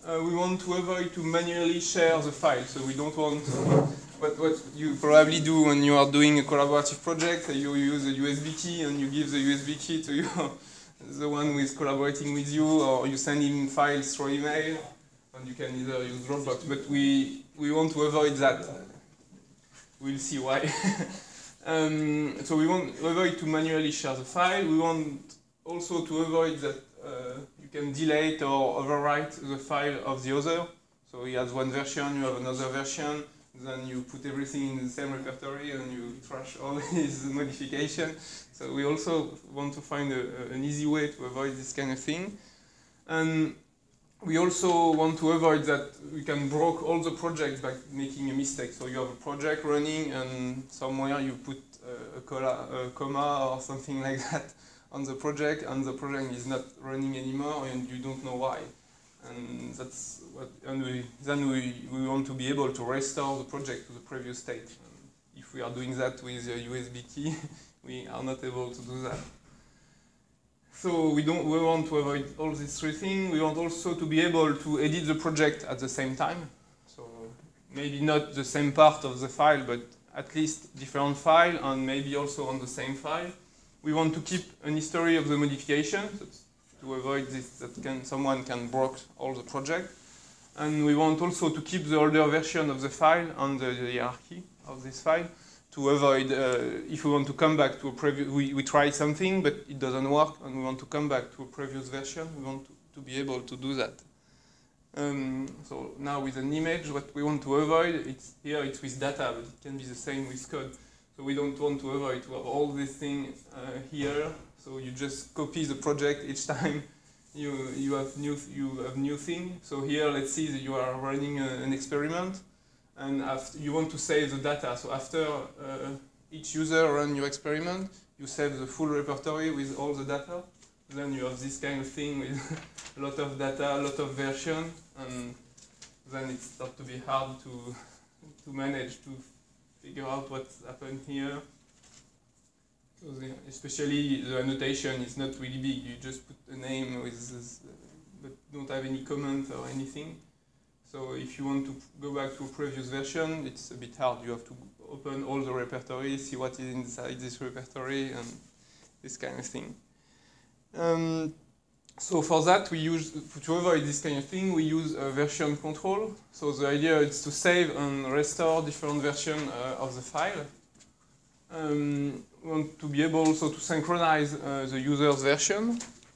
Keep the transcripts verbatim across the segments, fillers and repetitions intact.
uh, we want to avoid to manually share the file. So we don't want what what you probably do when you are doing a collaborative project. You use a U S B key and you give the U S B key to your the one who is collaborating with you, or you send him files through email, and you can either use Dropbox. But we we want to avoid that. We'll see why. um, so we want to avoid to manually share the file. We want also to avoid that uh, you can delete or overwrite the file of the other. So he has one version, you have another version, then you put everything in the same repertory and you trash all his modifications. So we also want to find a, a, an easy way to avoid this kind of thing. And we also want to avoid that we can broke all the projects by making a mistake. So you have a project running and somewhere you put uh, a, cola, a comma or something like that on the project, and the project is not running anymore and you don't know why. And that's what, and we, then we, we want to be able to restore the project to the previous state. And if we are doing that with a U S B key, we are not able to do that. So we don't. We want to avoid all these three things. We want also to be able to edit the project at the same time. So maybe not the same part of the file, but at least different file, and maybe also on the same file. We want to keep an history of the modification to avoid this, that can, someone can break all the project. And we want also to keep the older version of the file and the, the hierarchy of this file, to avoid, uh, if we want to come back to a previous, we, we try something, but it doesn't work, and we want to come back to a previous version, we want to, to be able to do that. Um, so now with an image, what we want to avoid, it's, here it's with data, but it can be the same with code. So we don't want to avoid to have all these things uh, here, so you just copy the project each time you, you have new, you have new thing. So here, let's see that you are running a, an experiment, and after, you want to save the data. So after uh, each user run your experiment, you save the full repertory with all the data. Then you have this kind of thing with a lot of data, a lot of version, and then it starts to be hard to to manage to figure out what's happened here. So the, especially the annotation is not really big. You just put a name with this, but don't have any comment or anything. So if you want to go back to a previous version, it's a bit hard. You have to open all the repertory, see what is inside this repertory, and this kind of thing. Um, so for that, we use, to avoid this kind of thing, we use a version control. So the idea is to save and restore different versions uh, of the file. Um, we want to be able also to synchronize uh, the user's version,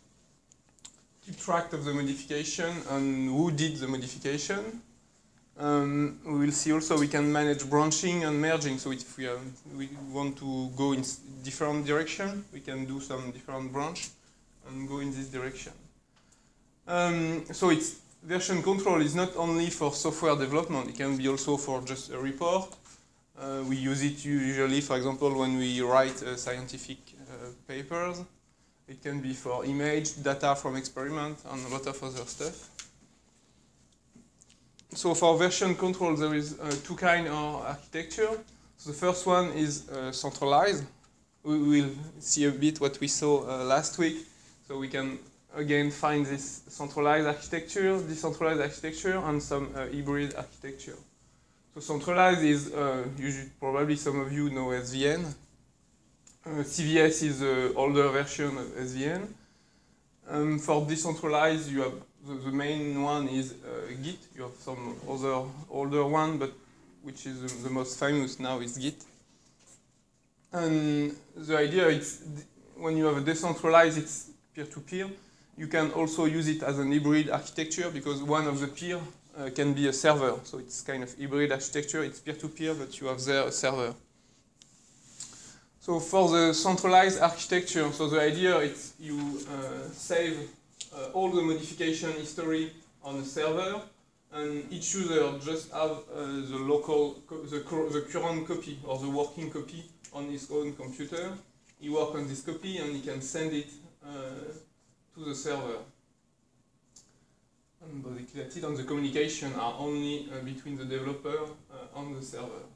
keep track of the modification and who did the modification. Um, we will see also we can manage branching and merging. So if we, uh, we want to go in different direction, we can do some different branch and go in this direction. Um, so it's version control is not only for software development, it can be also for just a report. Uh, we use it usually, for example, when we write uh, scientific uh, papers. It can be for image, data from experiment, and a lot of other stuff. So for version control, there is uh, two kinds of architecture. So the first one is uh, centralized. We will see a bit what we saw uh, last week. So we can again find this centralized architecture, decentralized architecture, and some uh, hybrid architecture. So centralized is, uh, usually, probably some of you know S V N. Uh, C V S is the older version of S V N. Um, for decentralized, you have the, the main one is uh, Git. You have some other older one, but which is the, the most famous now is Git. And the idea is when you have a decentralized, it's peer-to-peer. You can also use it as an hybrid architecture because one of the peer uh, can be a server. So it's kind of hybrid architecture. It's peer-to-peer, but you have there a server. So for the centralized architecture, so the idea is you uh, save uh, all the modification history on a server, and each user just have uh, the local, the, the current copy or the working copy on his own computer. He works on this copy and he can send it uh, to the server. And basically that's it, and the communication are only uh, between the developer uh, and the server.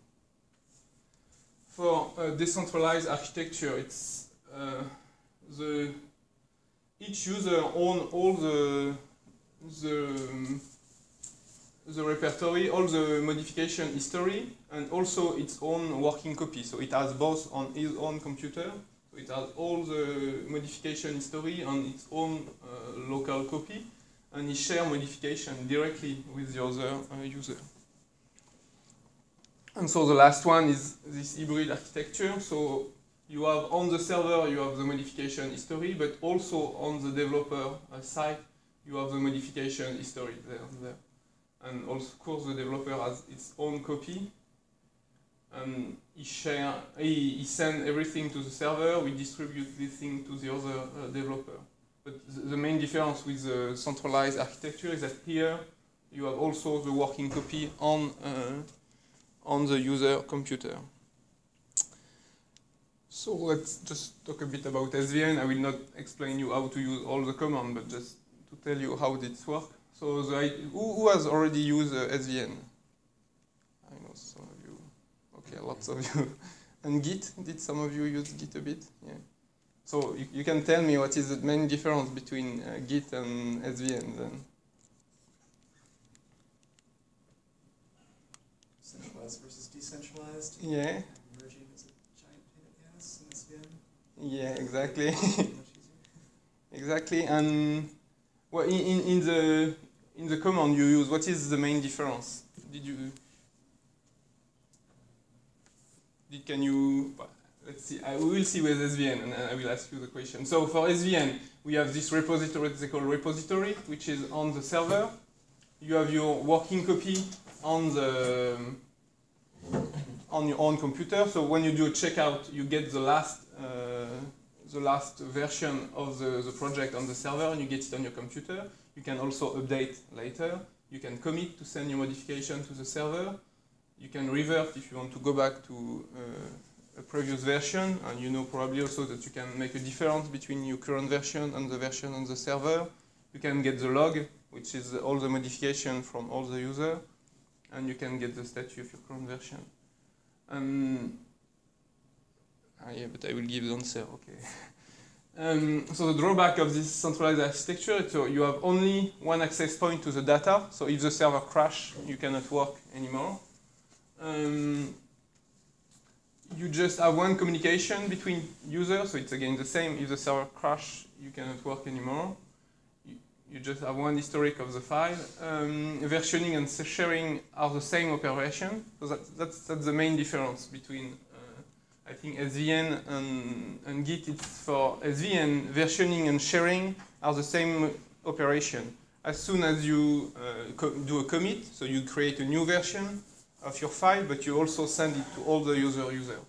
For uh, decentralized architecture, it's uh, the each user own all the the um, the repertory, all the modification history, and also its own working copy. So it has both on his own computer. So it has all the modification history on its own uh, local copy, and it shares modification directly with the other uh, user. And so the last one is this hybrid architecture. So you have on the server, you have the modification history, but also on the developer uh, side, you have the modification history there. there. And also, of course, the developer has its own copy. And he share, he, he sends everything to the server. We distribute this thing to the other uh, developer. But the, the main difference with the centralized architecture is that here you have also the working copy on uh, on the user computer. So let's just talk a bit about S V N. I will not explain you how to use all the commands, but just to tell you how this works. So the, who, who has already used uh, S V N? I know some of you. Okay, lots of you. And Git? Did some of you use Git a bit? Yeah. So you, you can tell me what is the main difference between uh, Git and S V N then? Centralized versus decentralized. Yeah. Merging is a giant pain in the ass in S V N. Yeah, exactly. Much easier. Exactly. And well, in, in, in the in the command you use, what is the main difference? Did you did can you well, let's see. I we will see with S V N, and I will ask you the question. So for S V N, we have this repository, they call repository, which is on the server. You have your working copy on the on your own computer. So when you do a checkout, you get the last uh, the last version of the, the project on the server, and you get it on your computer. You can also update later. You can commit to send your modification to the server. You can revert if you want to go back to uh, a previous version, and you know probably also that you can make a difference between your current version and the version on the server. You can get the log, which is all the modification from all the user, and you can get the status of your current version. Um, ah, yeah, but I will give the answer, okay. Um, so the drawback of this centralized architecture, so you have only one access point to the data, so if the server crashes, you cannot work anymore. Um, you just have one communication between users, so it's again the same. If the server crashes, you cannot work anymore. You, you just have one historic of the file. Um, versioning and sharing are the same operation, so that, that's, that's the main difference between I think S V N and, and Git. It's for S V N, versioning and sharing are the same operation. As soon as you uh, do a commit, so you create a new version of your file, but you also send it to all the user user.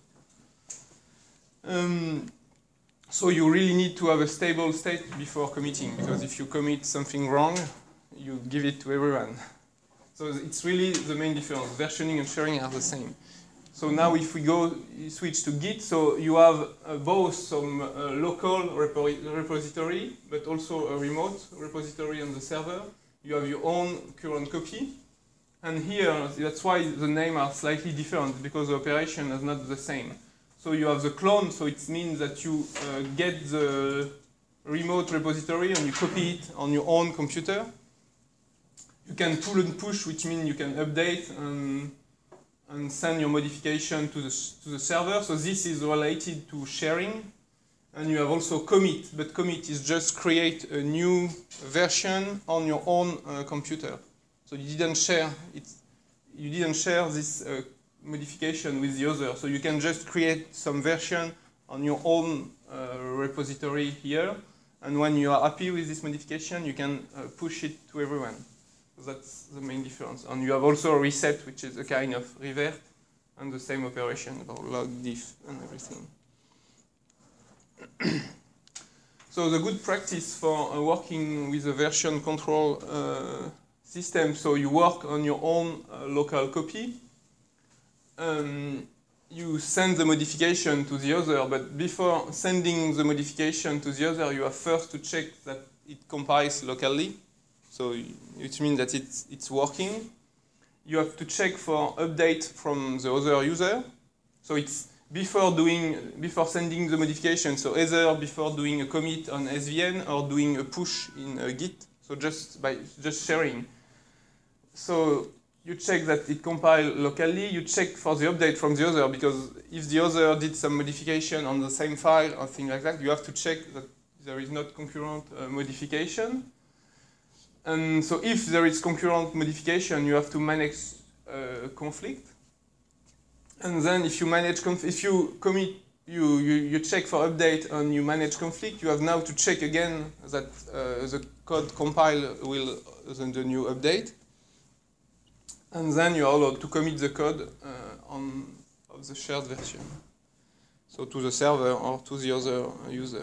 Um, so you really need to have a stable state before committing, because if you commit something wrong, you give it to everyone. So it's really the main difference. Versioning and sharing are the same. So now if we go switch to Git, so you have uh, both some uh, local repo repository, but also a remote repository on the server. You have your own current copy. And here, that's why the names are slightly different, because the operation is not the same. So you have the clone, so it means that you uh, get the remote repository and you copy it on your own computer. You can pull and push, which means you can update and and send your modification to the, to the server. So this is related to sharing. And you have also commit, but commit is just create a new version on your own uh, computer. So you didn't share it, you didn't share this uh, modification with the other. So you can just create some version on your own uh, repository here. And when you are happy with this modification, you can uh, push it to everyone. That's the main difference. And you have also a reset, which is a kind of revert, and the same operation about log, diff, and everything. So the good practice for uh, working with a version control uh, system, so you work on your own uh, local copy. Um, you send the modification to the other, but before sending the modification to the other, you have first to check that it compiles locally. So it means that it's, it's working. You have to check for update from the other user. So it's before doing, before sending the modification. So either before doing a commit on S V N or doing a push in uh, Git. So just by just sharing. so you check that it compiled locally, you check for the update from the other, because if the other did some modification on the same file or thing like that, you have to check that there is not concurrent uh, modification. And so if there is concurrent modification, you have to manage uh, conflict. And then if you manage, conf if you commit, you, you, you check for update and you manage conflict, you have now to check again that uh, the code compile will uh, the new update. And then you are allowed to commit the code uh, on of the shared version, so to the server or to the other user.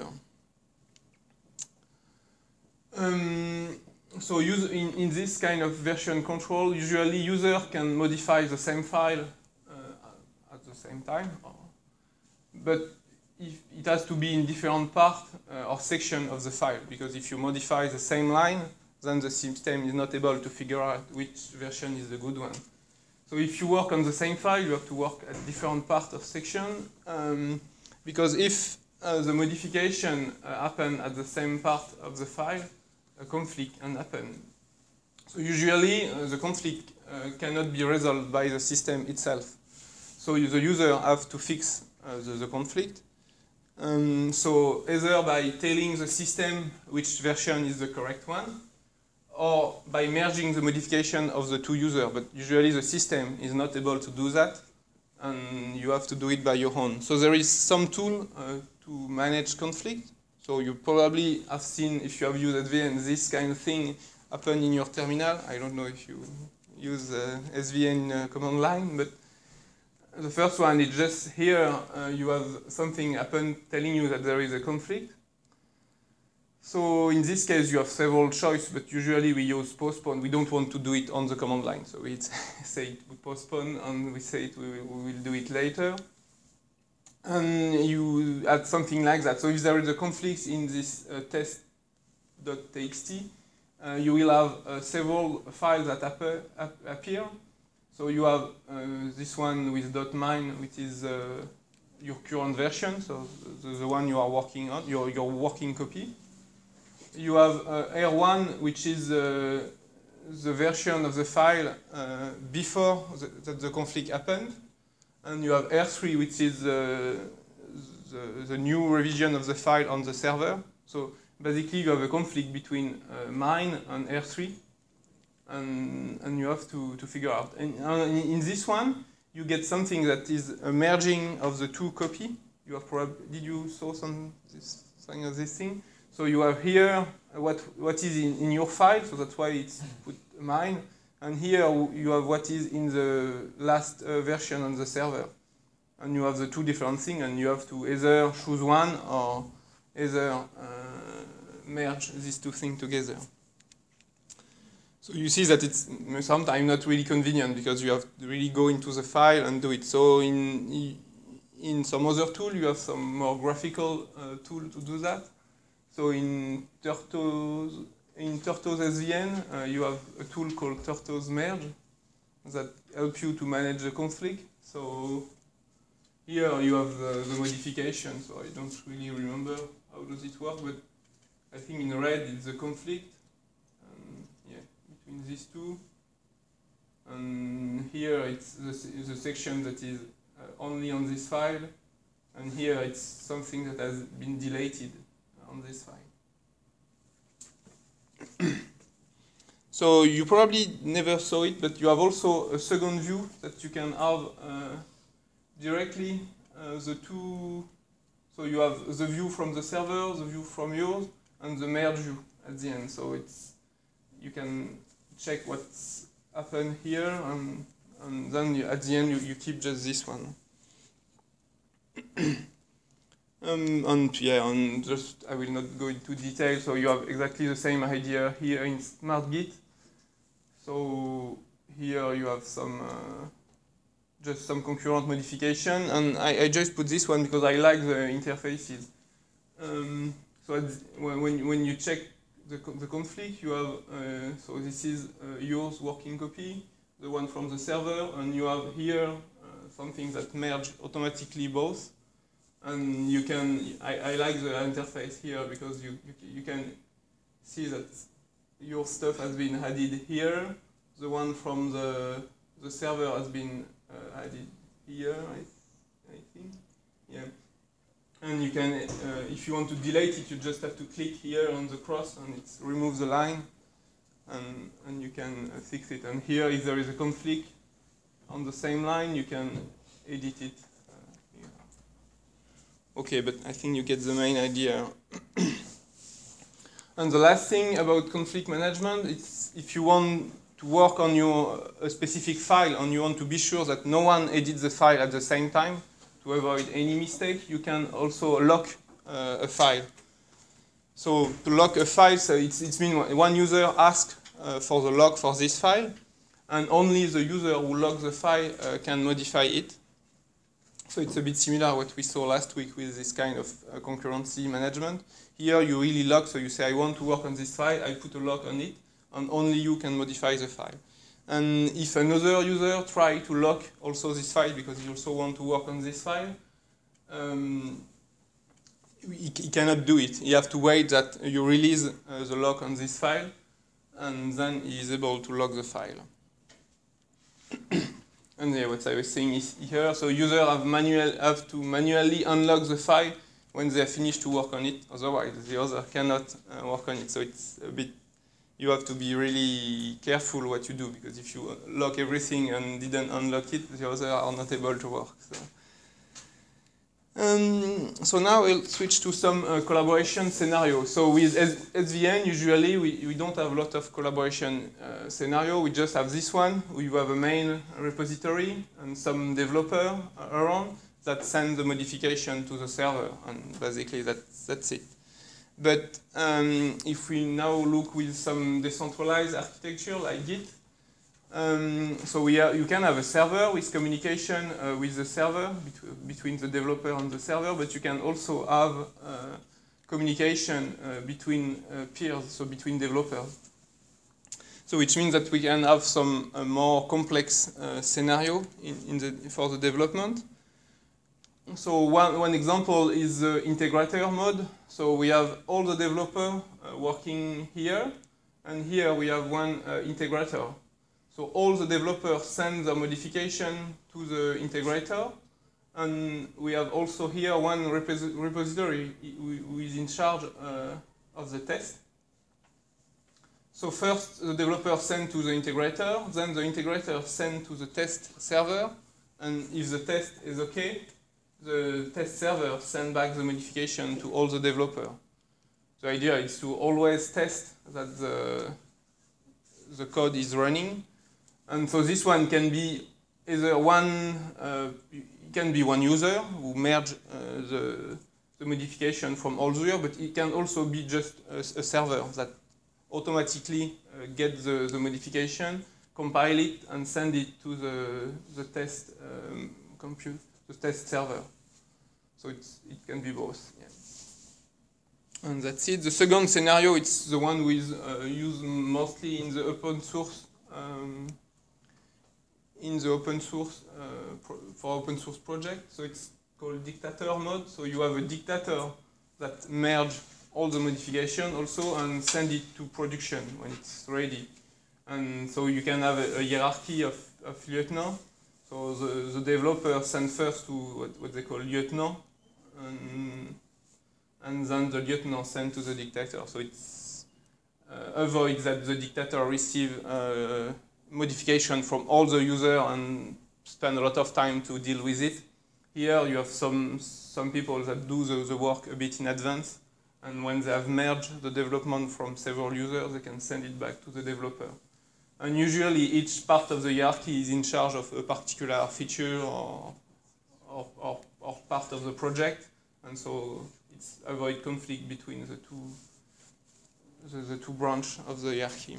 Um, so use, in, in this kind of version control, usually user can modify the same file uh, at the same time, or, but if it has to be in different part uh, or section of the file, because if you modify the same line, then the system is not able to figure out which version is the good one. So if you work on the same file, you have to work at different parts of section, um, because if uh, the modification uh, happen at the same part of the file, a conflict can happen. So usually uh, the conflict uh, cannot be resolved by the system itself. So the user have to fix uh, the, the conflict. Um, so either by telling the system which version is the correct one, or by merging the modification of the two users, but usually the system is not able to do that, and you have to do it by your own. So there is some tool uh, to manage conflict. So you probably have seen, if you have used S V N, this kind of thing happen in your terminal. I don't know if you use uh, S V N uh, command line, but the first one is just here uh, you have something happen telling you that there is a conflict. So in this case, you have several choices, but usually we use postpone. We don't want to do it on the command line. So we say it, we postpone, and we say it, we, we will do it later. And you add something like that. So if there is a conflict in this uh, test.txt, uh, you will have uh, several files that appear, appear. So you have uh, this one with .mine, which is uh, your current version, so the, the one you are working on, your, your working copy. You have uh, R one, which is uh, the version of the file uh, before the, that the conflict happened. And you have R three, which is uh, the, the new revision of the file on the server. So basically you have a conflict between uh, mine and R three. And, and you have to, to figure out. And uh, in, in this one, you get something that is a merging of the two copy. You have probably, did you saw some this thing of this thing? So you have here what what is in, in your file, so that's why it's put mine. And here you have what is in the last uh, version on the server. And you have the two different things, and you have to either choose one or either uh, merge these two things together. So you see that it's sometimes not really convenient because you have to really go into the file and do it. So in in some other tool, you have some more graphical uh, tool to do that. So in Turtles, in Turtles S V N, uh, you have a tool called Turtles Merge that helps you to manage the conflict. So here you have the, the modification. So I don't really remember how does it work, but I think in red it's the conflict. Between these two, and here it's the, the section that is uh, only on this file, and here it's something that has been deleted on this file. So you probably never saw it, but you have also a second view that you can have uh, directly uh, the two. So you have the view from the server, the view from yours, and the merge view at the end. So it's you can check what's happened here, and, and then you, at the end you, you keep just this one. um, and yeah, and just I will not go into detail. So you have exactly the same idea here in SmartGit. So here you have some uh, just some concurrent modification, and I, I just put this one because I like the interfaces. Um, so when when when you check The, the conflict, you have, uh, so this is uh, yours working copy, the one from the server, and you have here uh, something that merge automatically both. And you can, I, I like the interface here because you, you, you can see that your stuff has been added here, the one from the the server has been uh, added here, I, I think. Yeah. And you can, uh, if you want to delete it, you just have to click here on the cross and it removes the line, and, and you can uh, fix it. And here, if there is a conflict on the same line, you can edit it. Uh, here. Okay, but I think you get the main idea. And the last thing about conflict management, it's if you want to work on your a specific file and you want to be sure that no one edits the file at the same time, to avoid any mistake, you can also lock uh, a file. So to lock a file, so it's, it's mean one user asks uh, for the lock for this file, and only the user who locks the file uh, can modify it. So it's a bit similar to what we saw last week with this kind of uh, concurrency management. Here you really lock, so you say I want to work on this file, I put a lock on it, and only you can modify the file. And if another user tries to lock also this file because he also wants to work on this file, um, he, he cannot do it. He has to wait that you release uh, the lock on this file, and then he is able to lock the file. And yeah, what I was saying is here, so users have, manual, have to manually unlock the file when they have finished to work on it. Otherwise, the other cannot uh, work on it. So it's a bit. You have to be really careful what you do, because if you lock everything and didn't unlock it, the others are not able to work. So, um, so now we'll switch to some uh, collaboration scenarios. So with S V N, usually we, we don't have a lot of collaboration uh, scenario. We just have this one. We have a main repository and some developer around that send the modification to the server, and basically that, that's it. But um, if we now look with some decentralized architecture like Git, um, so we are, you can have a server with communication uh, with the server, bet between the developer and the server, but you can also have uh, communication uh, between uh, peers, so between developers. So which means that we can have some uh, more complex uh, scenario in, in the, for the development. So one, one example is the integrator mode. So we have all the developers uh, working here, and here we have one uh, integrator. So all the developers send their modification to the integrator, and we have also here one repos repository who is in charge uh, of the test. So first the developer send to the integrator, then the integrator send to the test server, and if the test is okay, the test server sends back the modification to all the developers. The idea is to always test that the, the code is running. And so this one can be either one, uh, it can be one user who merge uh, the, the modification from all the users, but it can also be just a, a server that automatically uh, gets the, the modification, compile it, and send it to the, the test um, compute. The test server. So it's, it can be both. Yeah. And that's it. The second scenario, it's the one with uh, used mostly in the open source, um, in the open source uh, pro for open source project. So it's called dictator mode. So you have a dictator that merge all the modification also and send it to production when it's ready. And so you can have a, a hierarchy of, of lieutenant. So the, the developer sends first to what, what they call lieutenant, and, and then the lieutenant sends to the dictator. So it's uh, avoid that the dictator receive uh, modification from all the users and spend a lot of time to deal with it. Here you have some, some people that do the, the work a bit in advance, and when they have merged the development from several users, they can send it back to the developer. And usually each part of the hierarchy is in charge of a particular feature or, or, or, or part of the project, and so it's avoid conflict between the two, the, the two branches of the hierarchy.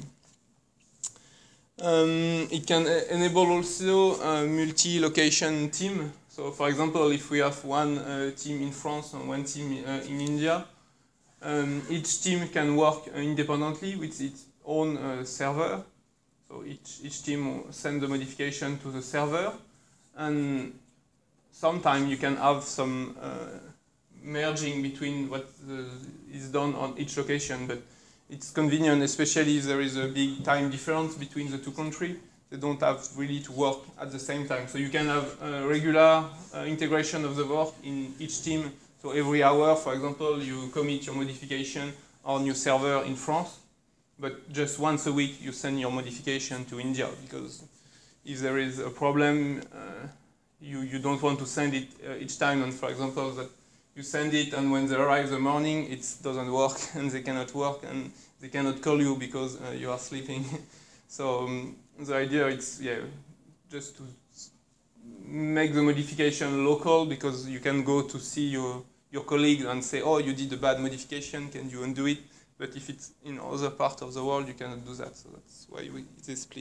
Um, it can enable also a multi-location team. So for example, if we have one uh, team in France and one team uh, in India, um, each team can work independently with its own uh, server. So each, each team sends the modification to the server, and sometimes you can have some uh, merging between what the, is done on each location, but it's convenient, especially if there is a big time difference between the two countries. They don't have really to work at the same time. So you can have a regular uh, integration of the work in each team. So every hour, for example, you commit your modification on your server in France, but just once a week you send your modification to India, because if there is a problem, uh, you, you don't want to send it uh, each time. And for example, that you send it and when they arrive in the morning, it doesn't work and they cannot work and they cannot call you because uh, you are sleeping. So um, the idea is, yeah, just to make the modification local, because you can go to see your, your colleagues and say, oh, you did a bad modification, can you undo it? But if it's in other part of the world, you cannot do that. So that's why we, they split.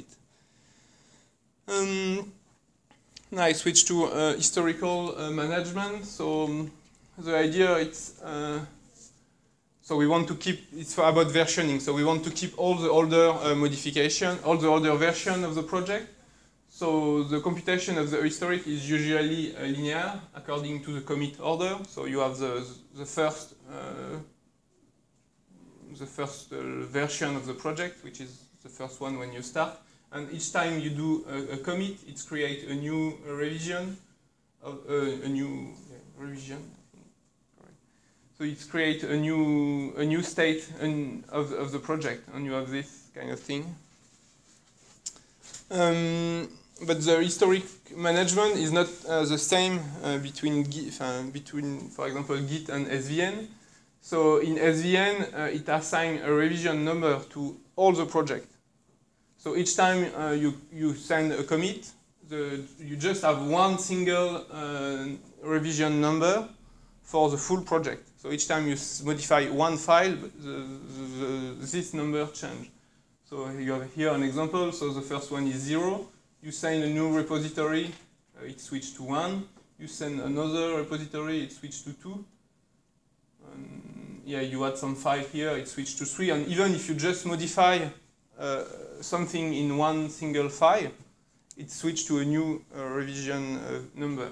Um, now I switch to uh, historical uh, management. So um, the idea is, uh, so we want to keep, it's about versioning. So we want to keep all the older uh, modification, all the older version of the project. So the computation of the historic is usually uh, linear according to the commit order. So you have the, the first, uh, the first uh, version of the project, which is the first one when you start. And each time you do a, a commit, it creates a new uh, revision, of, uh, a new yeah, revision. So it creates a new a new state in, of of the project, and you have this kind of thing. Um, but the historic management is not uh, the same uh, between Git, uh, between, for example, Git and S V N. So in S V N, uh, it assigns a revision number to all the project. So each time uh, you you send a commit, the, you just have one single uh, revision number for the full project. So each time you modify one file, the, the, the, this number changes. So you have here an example. So the first one is zero. You send a new repository, uh, it switches to one. You send another repository, it switches to two. And yeah, you add some file here, it switches to three. And even if you just modify uh, something in one single file, it switches to a new uh, revision uh, number.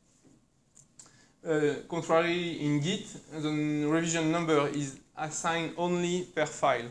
Uh, contrary, in Git, the revision number is assigned only per file.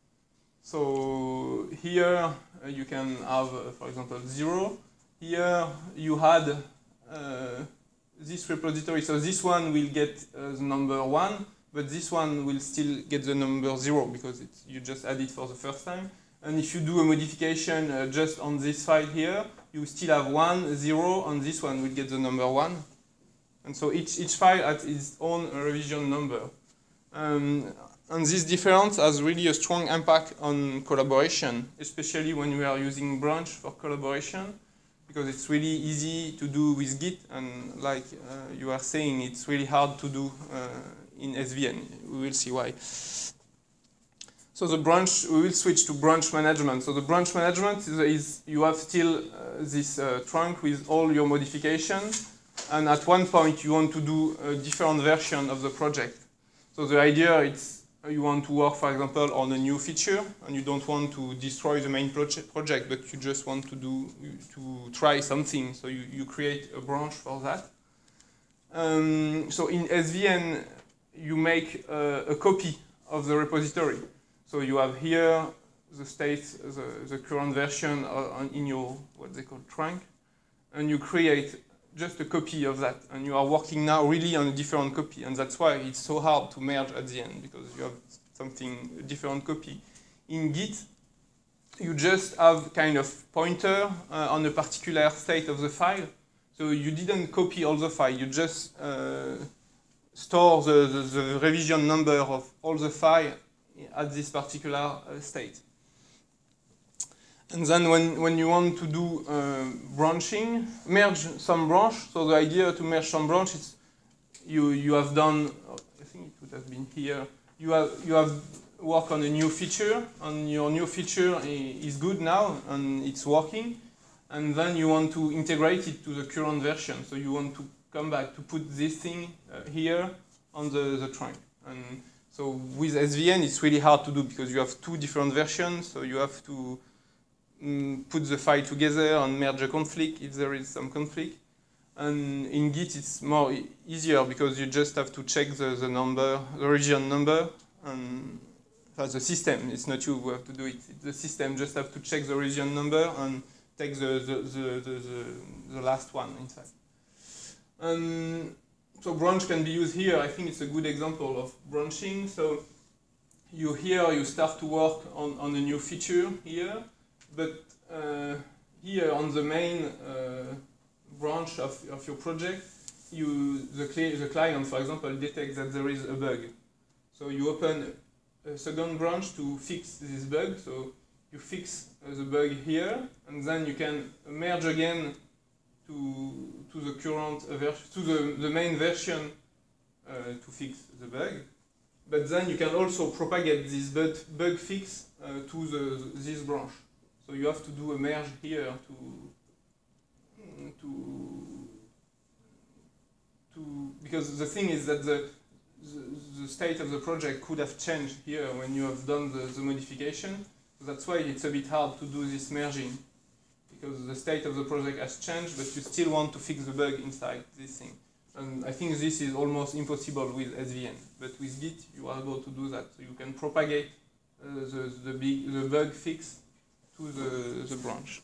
So here uh, you can have, uh, for example, zero. Here you had uh, this repository. So this one will get uh, the number one, but this one will still get the number zero because it's, you just add it for the first time. And if you do a modification uh, just on this file here, you still have one, zero, and this one will get the number one. And so each, each file has its own revision number. Um, and this difference has really a strong impact on collaboration, especially when we are using branch for collaboration, because it's really easy to do with Git, and like uh, you are saying, it's really hard to do uh, in S V N. We will see why. So the branch, we will switch to branch management. So the branch management is, is you have still uh, this uh, trunk with all your modifications. And at one point, you want to do a different version of the project. So the idea is you want to work, for example, on a new feature, and you don't want to destroy the main proje project, but you just want to do to try something. So you, you create a branch for that. Um, so in S V N, you make a, a copy of the repository. So you have here the state, the, the current version in your what they call trunk, and you create just a copy of that, and you are working now really on a different copy, and that's why it's so hard to merge at the end, because you have something, a different copy. In Git, you just have kind of pointer uh, on a particular state of the file, so you didn't copy all the file, you just uh, store the, the, the revision number of all the file at this particular uh, state. And then when, when you want to do uh, branching, merge some branch, so the idea to merge some branch is you, you have done, I think it would have been here, you have, you have worked on a new feature, and your new feature is good now, and it's working, and then you want to integrate it to the current version, so you want to come back to put this thing uh, here on the, the trunk. And so with S V N, it's really hard to do, because you have two different versions, so you have to put the file together and merge a conflict if there is some conflict. And in Git, it's more e easier because you just have to check the, the number, the region number, and uh, the system, it's not you who have to do it, the system just have to check the revision number and take the, the, the, the, the, the last one, in fact. Um, so branch can be used here. I think it's a good example of branching. So you here, you start to work on, on a new feature here, but uh, here on the main uh, branch of, of your project, you, the, cli the client, for example, detects that there is a bug. So you open a second branch to fix this bug. So you fix uh, the bug here, and then you can merge again to, to the current uh, version, to the, the main version uh, to fix the bug. But then you can also propagate this bug, bug fix uh, to the, this branch. So you have to do a merge here to, to, to because the thing is that the, the, the state of the project could have changed here when you have done the, the modification. So that's why it's a bit hard to do this merging, because the state of the project has changed, but you still want to fix the bug inside this thing. And I think this is almost impossible with S V N, but with Git you are able to do that. So you can propagate uh, the, the, big, the bug fix to the, the branch.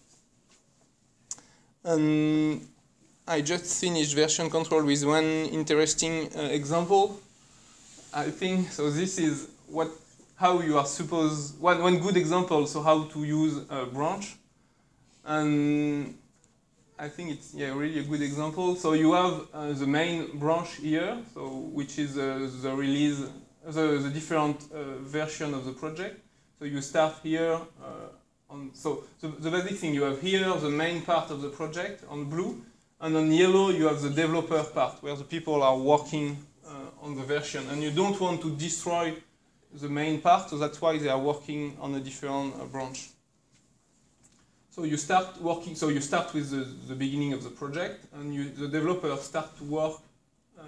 Um, I just finished version control with one interesting uh, example. I think, so this is what, how you are supposed, one, one good example, so how to use a branch. And I think it's yeah really a good example. So you have uh, the main branch here, so which is uh, the release, the, the different uh, version of the project. So you start here uh, on, so the, the basic thing you have here, the main part of the project on blue, and on yellow you have the developer part, where the people are working uh, on the version. And you don't want to destroy the main part, so that's why they are working on a different uh, branch. So you start working, so you start with the, the beginning of the project, and you, the developers start to work uh,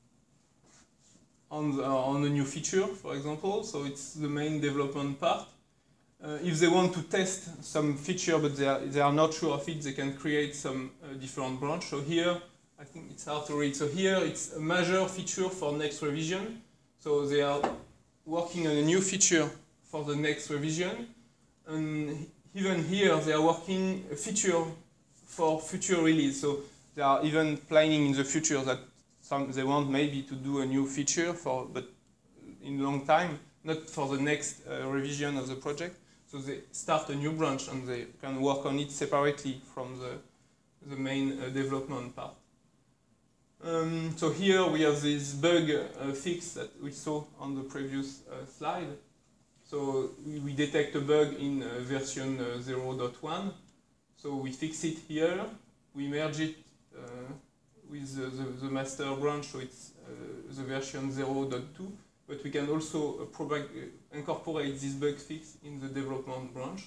on, the, uh, on a new feature, for example. So it's the main development part. Uh, if they want to test some feature, but they are, they are not sure of it, they can create some uh, different branch. So here, I think it's hard to read. So here, it's a major feature for next revision. So they are working on a new feature for the next revision. And even here, they are working a feature for future release. So they are even planning in the future that some they want maybe to do a new feature for, but in a long time, not for the next uh, revision of the project. So they start a new branch and they can work on it separately from the the main uh, development part. Um, so here we have this bug uh, fix that we saw on the previous uh, slide. So we, we detect a bug in uh, version uh, zero point one. So we fix it here. We merge it uh, with the, the, the master branch, so it's uh, the version zero point two. But we can also uh, propag uh, incorporate this bug fix in the development branch.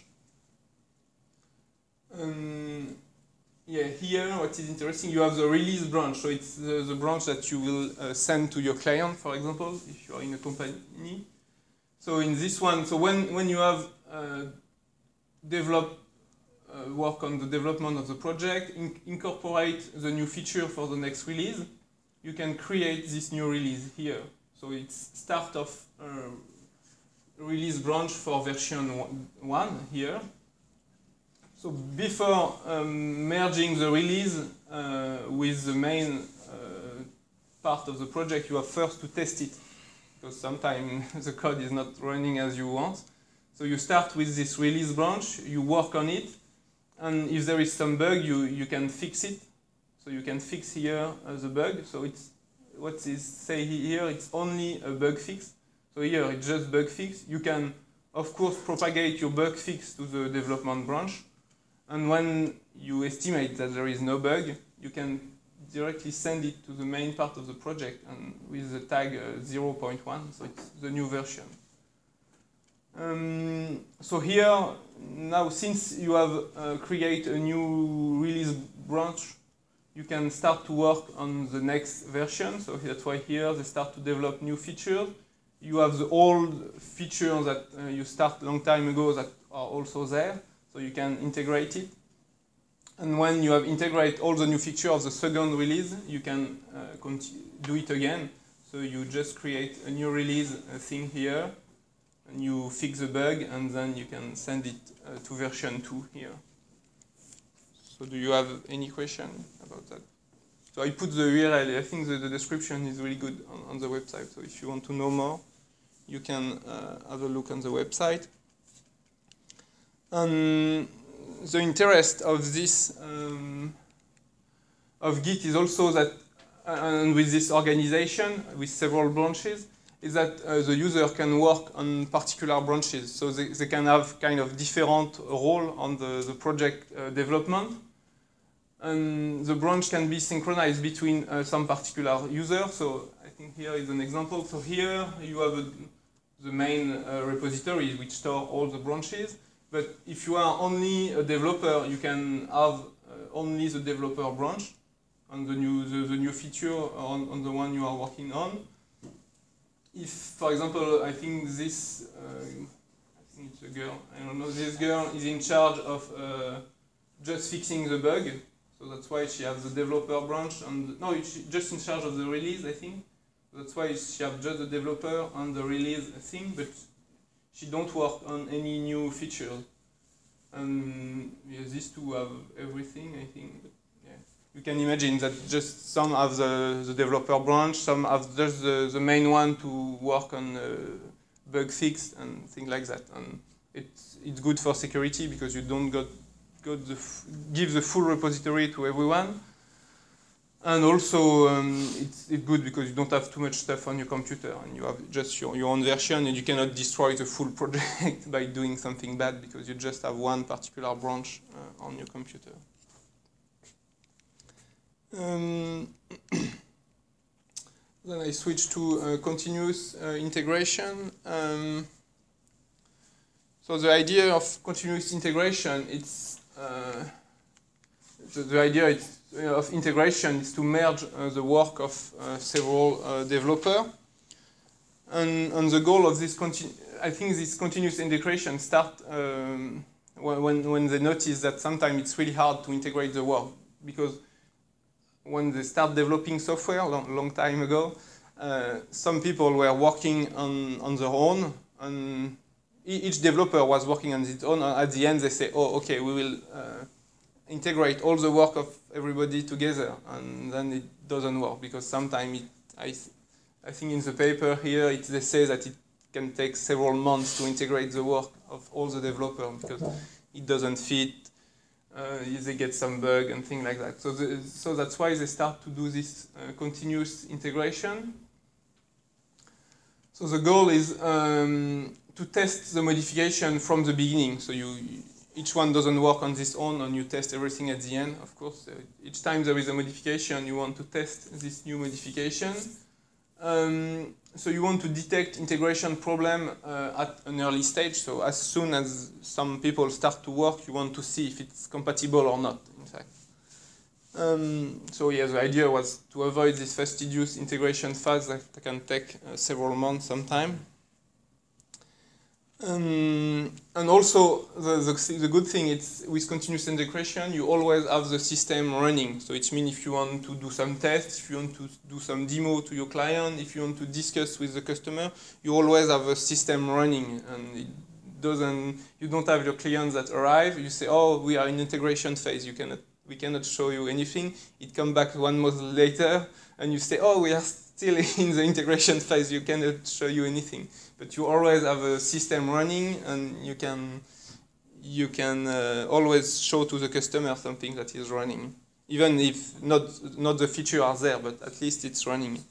Um, yeah, here what is interesting, you have the release branch. So it's the, the branch that you will uh, send to your client, for example, if you are in a company. So in this one, so when, when you have uh, develop, uh, work on the development of the project, in, incorporate the new feature for the next release, you can create this new release here. So it's start of uh, release branch for version one here. So before um, merging the release uh, with the main uh, part of the project, you have first to test it, because sometimes the code is not running as you want. So you start with this release branch, you work on it, and if there is some bug, you, you can fix it. So you can fix here uh, the bug. So it's what is say here, it's only a bug fix. So here it's just bug fix. You can, of course, propagate your bug fix to the development branch. And when you estimate that there is no bug, you can directly send it to the main part of the project and with the tag uh, zero point one, so it's the new version. Um, so here, now since you have uh, created a new release branch, you can start to work on the next version. So that's why here they start to develop new features. You have the old features that uh, you start a long time ago that are also there. So you can integrate it. And when you have integrated all the new features of the second release, you can uh, do it again. So you just create a new release uh, thing here. and you fix the bug, and then you can send it uh, to version two here. So do you have any question about that? So I put the U R L. I think the, the description is really good on, on the website. So if you want to know more, you can uh, have a look on the website. And the interest of this um, of Git is also that, and with this organization with several branches, is that uh, the user can work on particular branches. So they, they can have kind of different role on the, the project uh, development. And the branch can be synchronized between uh, some particular user. So I think here is an example. So here you have a, the main uh, repository which store all the branches. But if you are only a developer, you can have uh, only the developer branch on the new the, the new feature on, on the one you are working on. If, for example, I think this, uh, I think it's a girl, I don't know, this girl is in charge of uh, just fixing the bug. So that's why she has the developer branch, and no, she's just in charge of the release, I think. That's why she has just the developer and the release thing, but she don't work on any new features. And yeah, these two have everything, I think. But yeah, you can imagine that just some have the, the developer branch, some have just the, the main one to work on uh, bug fix and things like that. And it's it's good for security because you don't got got the f give the full repository to everyone. And also, um, it's, it's good because you don't have too much stuff on your computer and you have just your, your own version, and you cannot destroy the full project by doing something bad because you just have one particular branch uh, on your computer. Um, then I switch to uh, continuous uh, integration. Um, so the idea of continuous integration, it's uh, the, the idea is of integration is to merge uh, the work of uh, several uh, developers. And, and the goal of this, I think this continuous integration start um, when, when they notice that sometimes it's really hard to integrate the work. Because when they start developing software a long, long time ago, uh, some people were working on, on their own, and each developer was working on its own. And at the end they say, oh, okay, we will uh, integrate all the work of everybody together, and then it doesn't work because sometimes it, I, I think in the paper here it, they say that it can take several months to integrate the work of all the developers because it doesn't fit, uh, they get some bug and things like that. So, the, so that's why they start to do this uh, continuous integration. So the goal is um, to test the modification from the beginning. So you each one doesn't work on its own, and you test everything at the end. Of course, uh, each time there is a modification, you want to test this new modification. Um, so you want to detect integration problem uh, at an early stage. So as soon as some people start to work, you want to see if it's compatible or not, in fact. Um, so yeah, the idea was to avoid this fastidious integration phase that can take uh, several months sometime. Um, and also, the, the, the good thing is with continuous integration, you always have the system running. So it means if you want to do some tests, if you want to do some demo to your client, if you want to discuss with the customer, you always have a system running. And it doesn't, you don't have your clients that arrive, you say, oh, we are in integration phase, you cannot, we cannot show you anything. It comes back one month later, and you say, oh, we are still in the integration phase, you cannot show you anything. But you always have a system running, and you can you can uh, always show to the customer something that is running, even if not not the features are there, but at least it's running.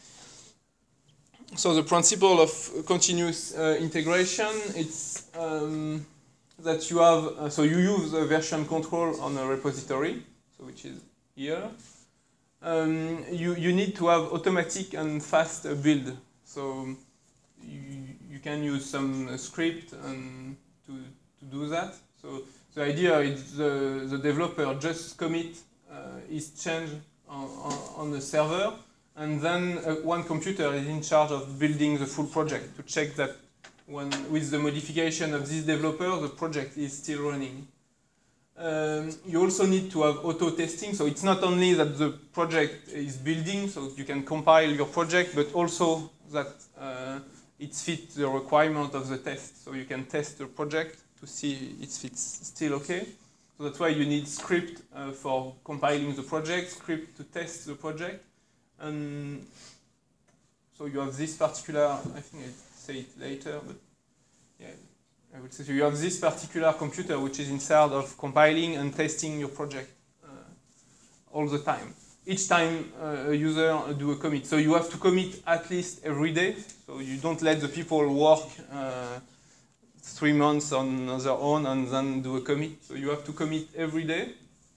So the principle of continuous uh, integration, it's um, that you have uh, so you use a version control on a repository, so which is here. Um, you you need to have automatic and fast uh, build. So You, you can use some uh, script and to, to do that. So the idea is the, the developer just commit uh, his change on, on, on the server, and then uh, one computer is in charge of building the full project to check that when, with the modification of this developer, the project is still running. Um, you also need to have auto testing, so it's not only that the project is building, so you can compile your project, but also that uh, it fits the requirement of the test. So you can test the project to see if it's still okay. So that's why you need script uh, for compiling the project, script to test the project. And so you have this particular, I think I'll say it later, but yeah, I would say so you have this particular computer which is in charge of compiling and testing your project uh, all the time. Each time uh, a user do a commit. So you have to commit at least every day. So you don't let the people work uh, three months on their own and then do a commit. So you have to commit every day.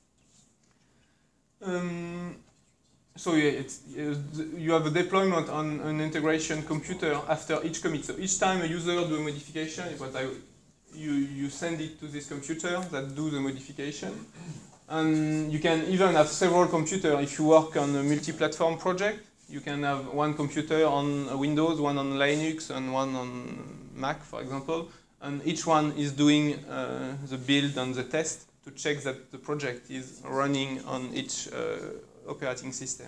Um, so yeah, it's, you have a deployment on an integration computer after each commit. So each time a user do a modification, what I, you, you send it to this computer that do the modification. And you can even have several computers if you work on a multi-platform project. You can have one computer on Windows, one on Linux, and one on Mac, for example. And each one is doing uh, the build and the test to check that the project is running on each uh, operating system.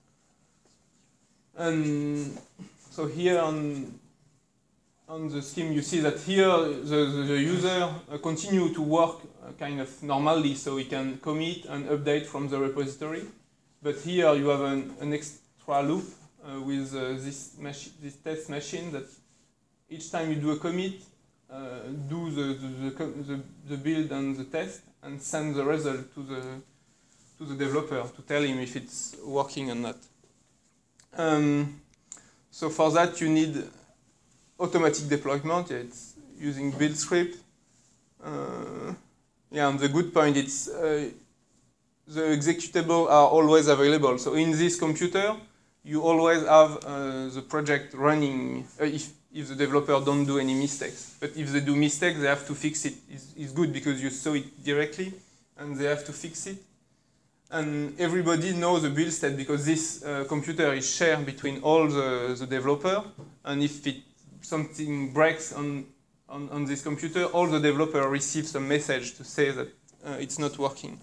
And so here on, on the scheme, you see that here the, the, the user uh, continue to work uh, kind of normally, so he can commit and update from the repository. But here you have an, an extra loop uh, with uh, this, this test machine that each time you do a commit, uh, do the, the, the, the build and the test and send the result to the, to the developer to tell him if it's working or not. Um, so for that you need automatic deployment. It's using build script. Uh, yeah, and the good point is uh, the executable are always available. So in this computer, you always have uh, the project running uh, if, if the developer don't do any mistakes. But if they do mistakes, they have to fix it. It's, it's good because you saw it directly and they have to fix it. And everybody knows the build state because this uh, computer is shared between all the, the developer. And if it, something breaks on, on, on this computer, all the developer receives a message to say that uh, it's not working.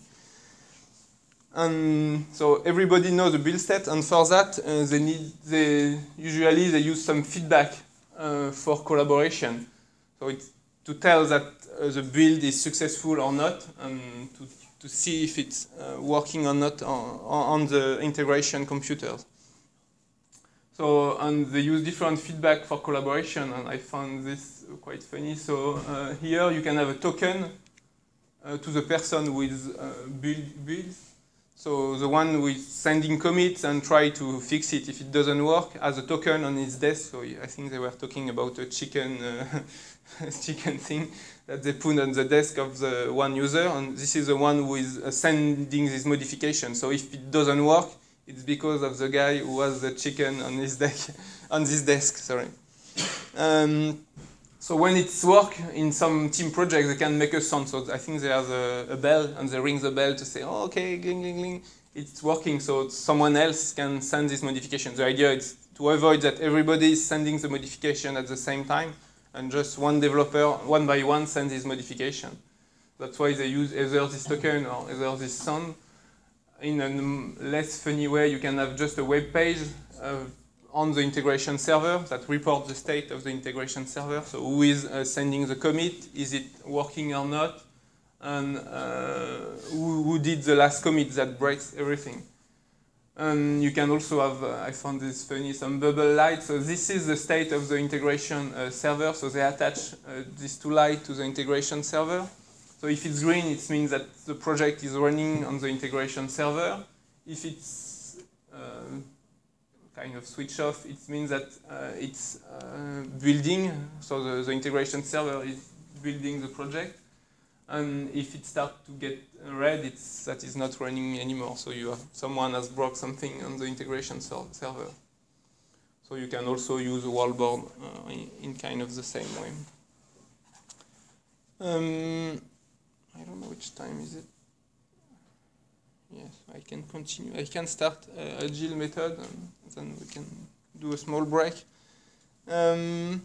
And so everybody knows the build state, and for that uh, they need they usually they use some feedback uh, for collaboration. So it's to tell that uh, the build is successful or not, and to to see if it's uh, working or not on, on the integration computers. So and they use different feedback for collaboration, and I found this quite funny. So uh, here you can have a token uh, to the person who is uh, build builds. So the one who is sending commits and try to fix it if it doesn't work has a token on his desk. So I think they were talking about a chicken, uh, chicken thing that they put on the desk of the one user. And this is the one who is uh, sending this modification. So if it doesn't work, it's because of the guy who has the chicken on his desk. on this desk, sorry. Um, So when it's work in some team project, they can make a sound. So I think they have a, a bell, and they ring the bell to say, "Oh, okay, gling, gling, gling, it's working." So someone else can send this modification. The idea is to avoid that everybody is sending the modification at the same time, and just one developer, one by one, sends his modification. That's why they use either this token or either this sound. In a less funny way, you can have just a web page uh, on the integration server that reports the state of the integration server. So who is uh, sending the commit, is it working or not, and uh, who, who did the last commit that breaks everything. And you can also have, uh, I found this funny, some bubble light. So this is the state of the integration uh, server. So they attach uh, these two lights to the integration server. So if it's green, it means that the project is running on the integration server. If it's uh, kind of switch off, it means that uh, it's uh, building, so the, the integration server is building the project, and if it starts to get red, it's that is not running anymore, so you have, someone has broke something on the integration ser server. So you can also use a wallboard uh, in, in kind of the same way. Um, I don't know which time is it. Yes, I can continue. I can start uh, agile method, and then we can do a small break. Um,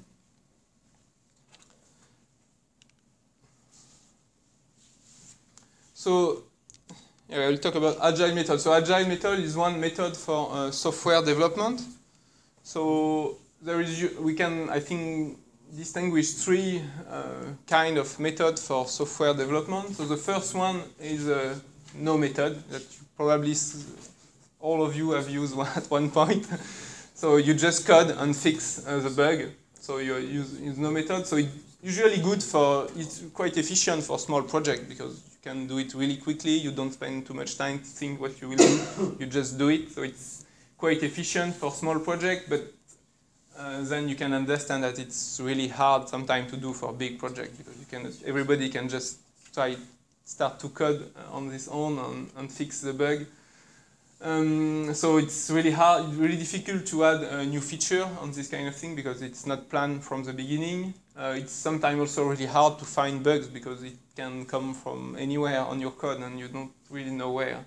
so, yeah, I'll talk about agile method. So agile method is one method for uh, software development. So there is u- we can I think distinguish three uh, kind of method for software development. So the first one is a no method that you probably s- all of you have used one at one point. So you just code and fix uh, the bug. So you use, use no method. So it's usually good for, it's quite efficient for small project because you can do it really quickly. You don't spend too much time to think what you will do. You just do it. So it's quite efficient for small project, but uh, then you can understand that it's really hard sometimes to do for big project because you can, everybody can just try start to code on his own and, and fix the bug. Um, so it's really hard, really difficult to add a new feature on this kind of thing because it's not planned from the beginning. Uh, it's sometimes also really hard to find bugs because it can come from anywhere on your code and you don't really know where.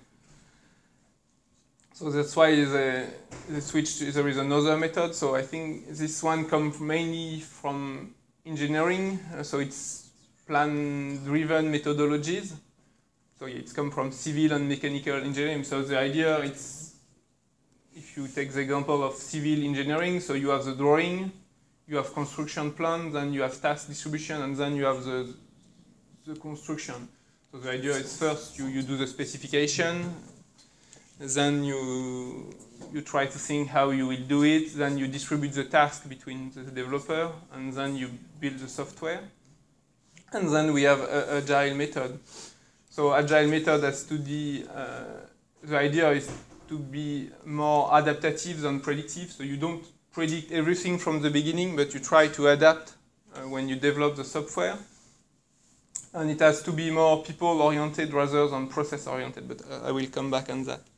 So that's why the, the switch to, there is another method. So I think this one comes mainly from engineering. Uh, so it's plan-driven methodologies. So it's come from civil and mechanical engineering. So the idea is, if you take the example of civil engineering, so you have the drawing, you have construction plan, then you have task distribution, and then you have the, the construction. So the idea is first you, you do the specification, then you, you try to think how you will do it, then you distribute the task between the developer, and then you build the software. And then we have a, agile method. So agile method has to be, uh, the idea is to be more adaptive than predictive. So you don't predict everything from the beginning, but you try to adapt uh, when you develop the software. And it has to be more people-oriented rather than process-oriented, but uh, I will come back on that.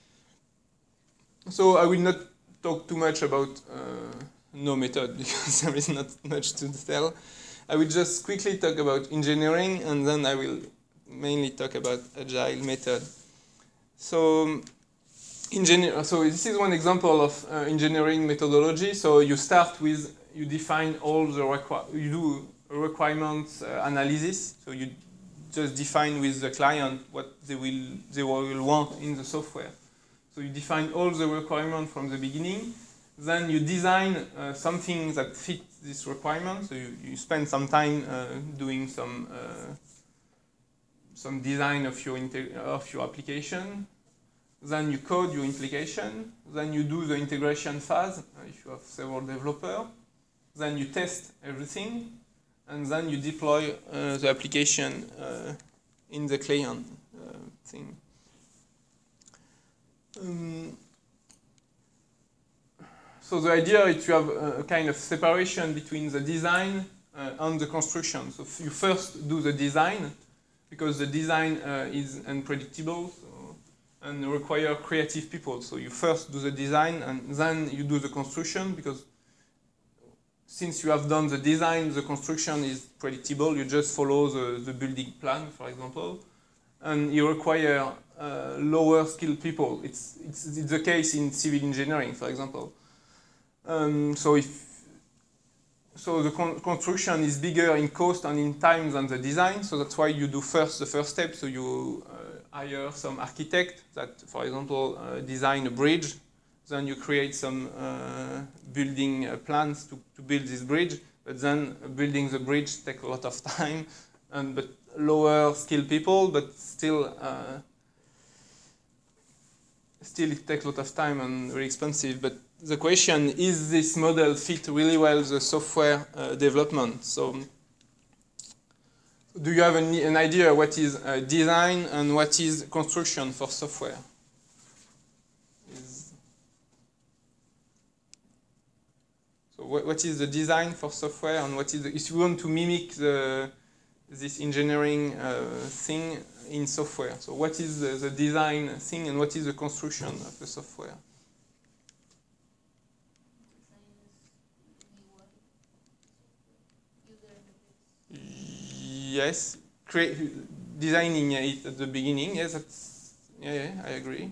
So I will not talk too much about uh, no method because there is not much to tell. I will just quickly talk about engineering and then I will mainly talk about agile method. So, engineer, so this is one example of uh, engineering methodology. So you start with, you define all the require, you do requirements uh, analysis. So you just define with the client what they will, they will want in the software. So you define all the requirements from the beginning. Then you design uh, something that fits this requirement. So you, you spend some time uh, doing some uh, some design of your, of your application, then you code your implication, then you do the integration phase, uh, if you have several developers, then you test everything, and then you deploy uh, the application uh, in the client uh, thing. Um, so the idea is to have a, a kind of separation between the design uh, and the construction. So you first do the design, because the design uh, is unpredictable so, and require creative people. So you first do the design and then you do the construction, because since you have done the design, the construction is predictable. You just follow the, the building plan, for example, and you require uh, lower skilled people. It's, it's, it's the case in civil engineering, for example. Um, so if So the con construction is bigger in cost and in time than the design, so that's why you do first the first step. So you uh, hire some architect that, for example, uh, design a bridge. Then you create some uh, building uh, plans to, to build this bridge. But then building the bridge takes a lot of time, and but lower skilled people, but still, uh, still it takes a lot of time and very expensive. But the question is, this model fit really well the software uh, development? So, do you have an, an idea what is uh, design and what is construction for software? Is, so, what, what is the design for software, and what is the, if you want to mimic the this engineering uh, thing in software? So, what is the, the design thing, and what is the construction of the software? Yes, create, designing it at the beginning. Yes, that's, yeah, yeah, I agree.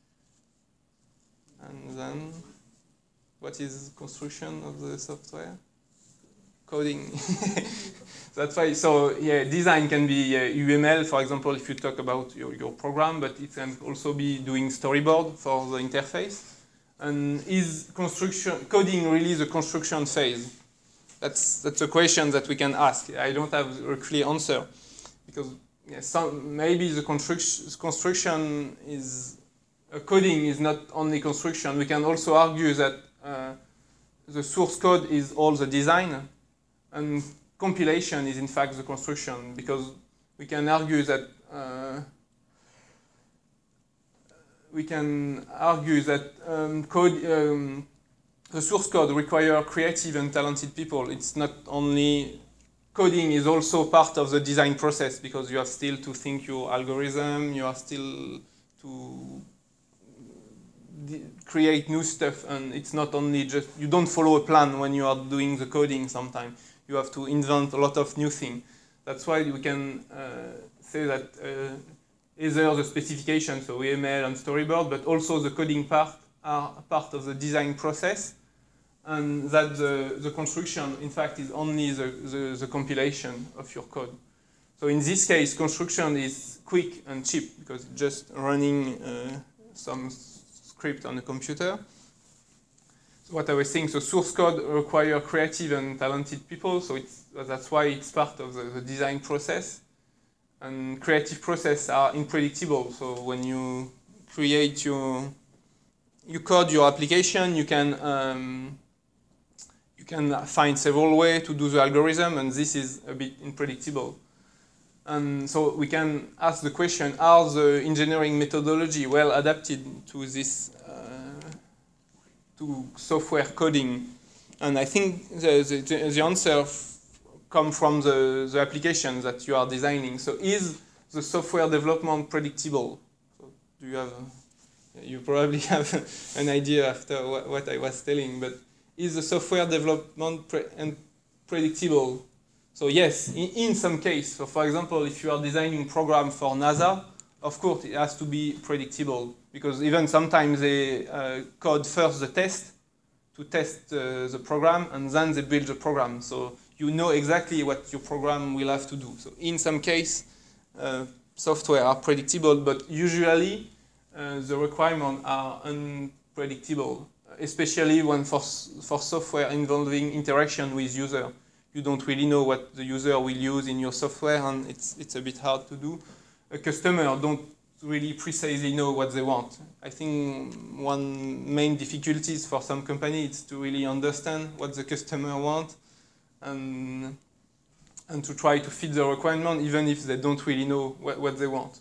And then, what is construction of the software? Coding. That's why. So yeah, design can be uh, U M L, for example, if you talk about your, your program, but it can also be doing storyboard for the interface. And is construction coding really the construction phase? That's that's a question that we can ask. I don't have a clear answer because yeah, some, maybe the construction construction is uh, coding is not only construction. We can also argue that uh, the source code is all the design, and compilation is in fact the construction, because we can argue that uh, we can argue that um, code, um, the source code requires creative and talented people. It's not only coding is also part of the design process, because you have still to think your algorithm, you have still to create new stuff, and it's not only just, you don't follow a plan when you are doing the coding sometimes. You have to invent a lot of new things. That's why we can uh, say that uh, either the specification, so E M L and storyboard, but also the coding part are part of the design process, and that the, the construction, in fact, is only the, the, the compilation of your code. So in this case, construction is quick and cheap, because it's just running uh, some script on the computer. So what I was saying, so source code requires creative and talented people, so it's, that's why it's part of the, the design process. And creative processes are unpredictable. So when you create your, you code your application, you can um, you can find several ways to do the algorithm, and this is a bit unpredictable. And so we can ask the question: are the engineering methodology well adapted to this uh, to software coding? And I think the the, the answer come from the, the application that you are designing. So is the software development predictable? So do you have, a, you probably have an idea after what, what I was telling, but is the software development pre and predictable? So yes, in, in some case. So for example, if you are designing program for NASA, of course it has to be predictable, because even sometimes they uh, code first the test to test uh, the program, and then they build the program. So you know exactly what your program will have to do. So in some case, uh, software are predictable, but usually uh, the requirements are unpredictable, especially when for, for software involving interaction with user. You don't really know what the user will use in your software, and it's, it's a bit hard to do. A customer don't really precisely know what they want. I think one main difficulties for some companies is to really understand what the customer wants, and, and to try to fit the requirement, even if they don't really know what, what they want.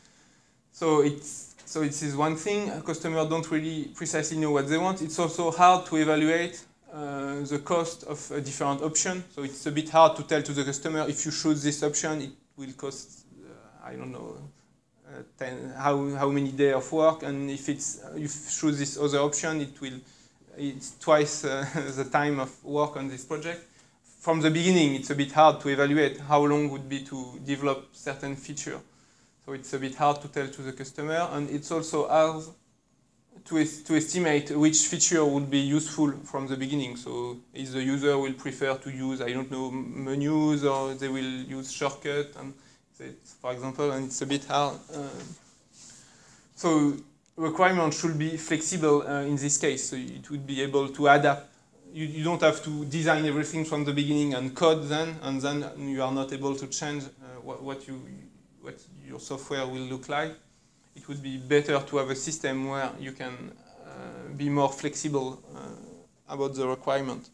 So it's so it is one thing. Customers don't really precisely know what they want. It's also hard to evaluate uh, the cost of a different option. So it's a bit hard to tell to the customer, if you choose this option, it will cost, uh, I don't know, uh, ten, how how many days of work, and if it's uh, if you choose this other option, it will it's twice uh, the time of work on this project. From the beginning, it's a bit hard to evaluate how long would be to develop certain feature. So it's a bit hard to tell to the customer, and it's also hard to, es to estimate which feature would be useful from the beginning. So if the user will prefer to use, I don't know, menus, or they will use shortcut, and for example, and it's a bit hard. Uh, so requirements should be flexible uh, in this case, so it would be able to adapt. You, you don't have to design everything from the beginning and code then, and then you are not able to change uh, what, what, you, what your software will look like. It would be better to have a system where you can uh, be more flexible uh, about the requirement.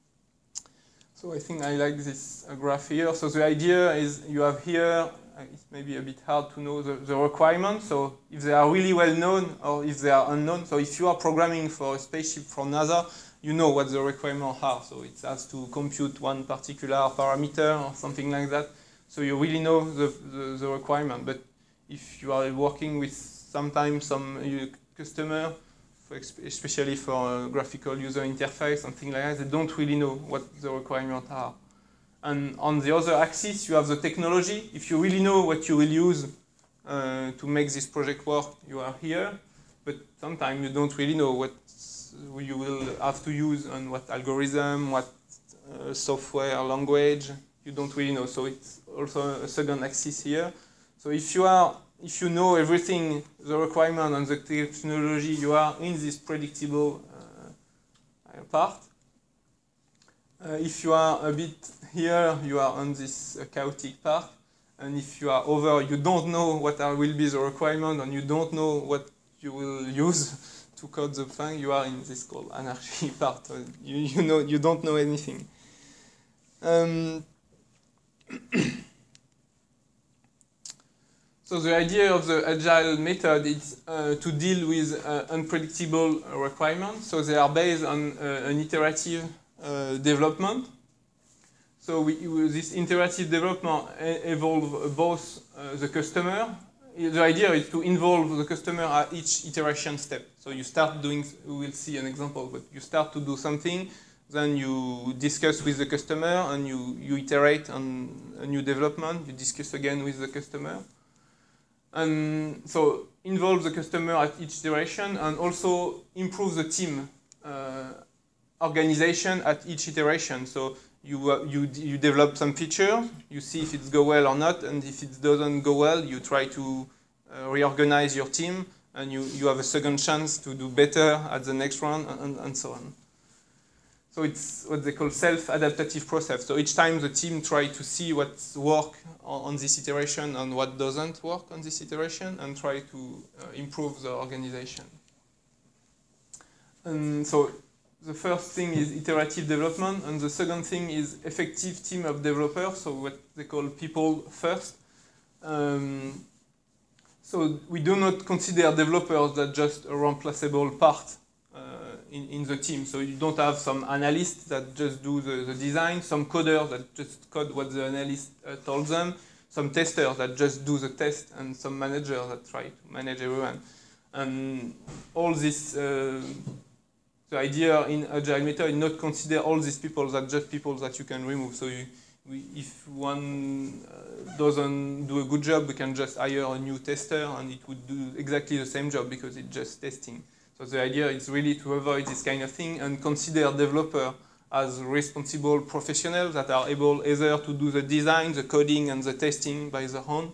So I think I like this uh, graph here. So the idea is you have here, uh, it's maybe a bit hard to know the, the requirements. So if they are really well known or if they are unknown. So if you are programming for a spaceship from NASA, you know what the requirements are. So it has to compute one particular parameter or something like that. So you really know the, the, the requirement. But if you are working with sometimes some uh, customer, for especially for a graphical user interface, something like that, they don't really know what the requirements are. And on the other axis, you have the technology. If you really know what you will use uh, to make this project work, you are here. But sometimes you don't really know what you will have to use and what algorithm, what uh, software language, you don't really know. So it's also a second axis here. So if you are if you know everything, the requirement and the technology, you are in this predictable uh, part. Uh, if you are a bit here, you are on this uh, chaotic part. And if you are over, you don't know what are, will be the requirement, and you don't know what you will use to code the thing, you are in this called anarchy part. You, you know, you don't know anything. Um, so the idea of the agile method is uh, to deal with uh, unpredictable requirements. So they are based on uh, an iterative uh, development. So we, this iterative development involves both uh, the customer. The idea is to involve the customer at each iteration step. So you start doing, we will see an example, but you start to do something, then you discuss with the customer and you, you iterate on a new development, you discuss again with the customer. And so involve the customer at each iteration and also improve the team uh, organization at each iteration. So You, uh, you, you develop some feature, you see if it goes well or not, and if it doesn't go well, you try to uh, reorganize your team, and you, you have a second chance to do better at the next round, and, and so on. So it's what they call self-adaptative process. So each time the team try to see what works on, on this iteration and what doesn't work on this iteration, and try to uh, improve the organization. And so the first thing is iterative development, and the second thing is effective team of developers, so what they call people first. Um, so we do not consider developers that just a replaceable part uh, in, in the team. So you don't have some analysts that just do the, the design, some coders that just code what the analyst uh, told them, some testers that just do the test, and some managers that try to manage everyone. And all this uh, The idea in Agile method is not consider all these people that just people that you can remove. So you, we, if one uh, doesn't do a good job, we can just hire a new tester and it would do exactly the same job because it's just testing. So the idea is really to avoid this kind of thing and consider developer as responsible professionals that are able either to do the design, the coding, and the testing by their own,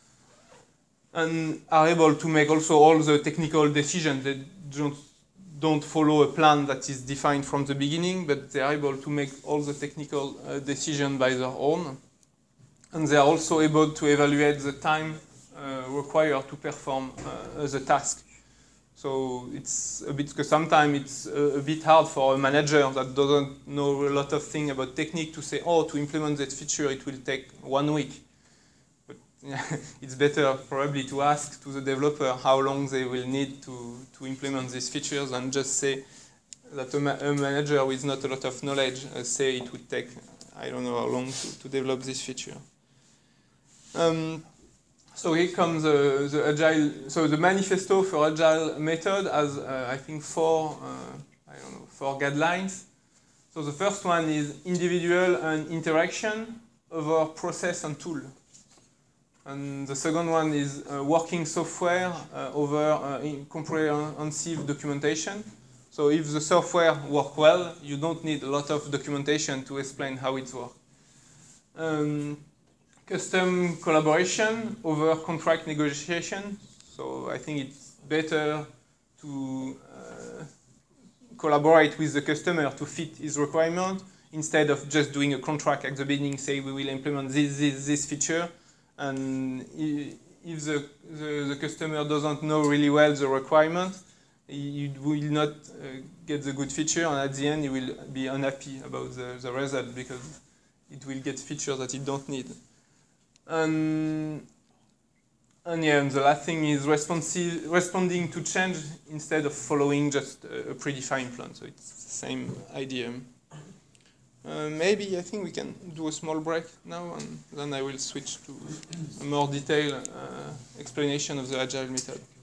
and are able to make also all the technical decisions. They don't don't follow a plan that is defined from the beginning, but they are able to make all the technical uh, decisions by their own. And they are also able to evaluate the time uh, required to perform uh, the task. So it's a bit, because sometimes it's a, a bit hard for a manager that doesn't know a lot of things about technique to say, oh, to implement that feature, it will take one week. But yeah, it's better probably to ask to the developer how long they will need to, to implement these features than just say that a, ma a manager with not a lot of knowledge uh, say it would take, I don't know how long to, to develop this feature. Um, so here comes uh, the agile, so the manifesto for agile method has, uh, I think, four, uh, I don't know, four guidelines. So the first one is individual and interaction over process and tool. And the second one is uh, working software uh, over uh, comprehensive documentation. So if the software works well, you don't need a lot of documentation to explain how it works. Um, custom collaboration over contract negotiation. So I think it's better to uh, collaborate with the customer to fit his requirement instead of just doing a contract at the beginning, say we will implement this, this, this feature. And if the, the, the customer doesn't know really well the requirement, he will not uh, get the good feature, and at the end he will be unhappy about the, the result because it will get features that it don't need. And, and yeah, and the last thing is responsive, responding to change instead of following just a, a predefined plan. So it's the same idea. Uh, maybe I think we can do a small break now, and then I will switch to a more detailed uh, explanation of the agile method.